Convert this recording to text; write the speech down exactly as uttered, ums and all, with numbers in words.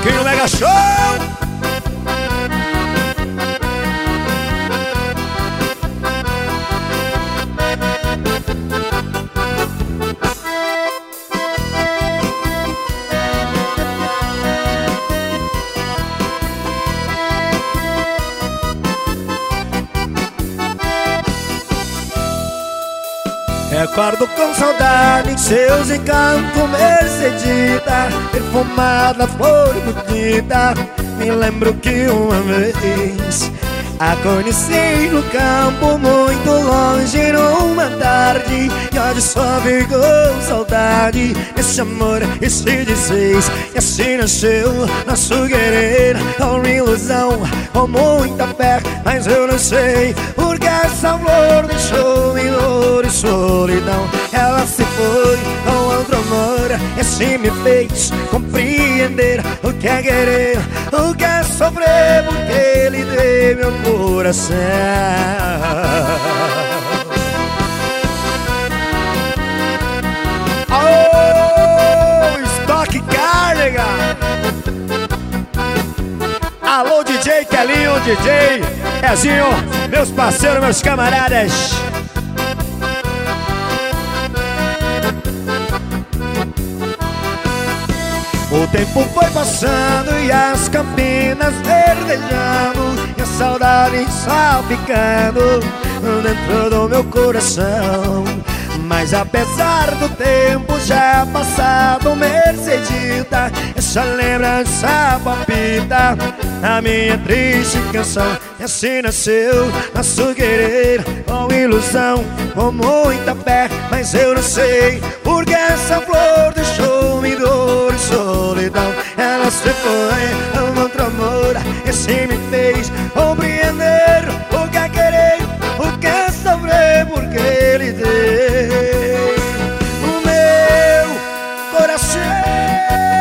aqui no Mega Show. Recordo com saudade seus encantos, Mercedita, perfumada, flor bonita. Me lembro que uma vez a conheci no campo, muito longe, numa tarde. E hoje só ficou saudade. Esse amor, esse desfez, e assim nasceu nosso querer. Com ilusão, com muita fé, mas eu não sei porque essa flor deixou-me dor e solidão. Ela se foi com outro amor, e assim me fez compreender o que é querer, o que é sofrer, porque ele deu meu coração. Oh, estoque carga. Alô, D J Kelinho, D J Ezinho, meus parceiros, meus camaradas. O tempo foi passando e as campinas verdejando, e a saudade salpicando dentro do meu coração. Mas apesar do tempo já passado, Mercedita, essa lembrança palpita a minha triste canção. E assim nasceu nosso querer, com ilusão, com muita fé, mas eu não sei porque essa flor deixou-me dor e solidão. Ela se foi a um outro amor, e assim me fez compreender o que é querer, o que é sofrer, porque ele deu o meu coração.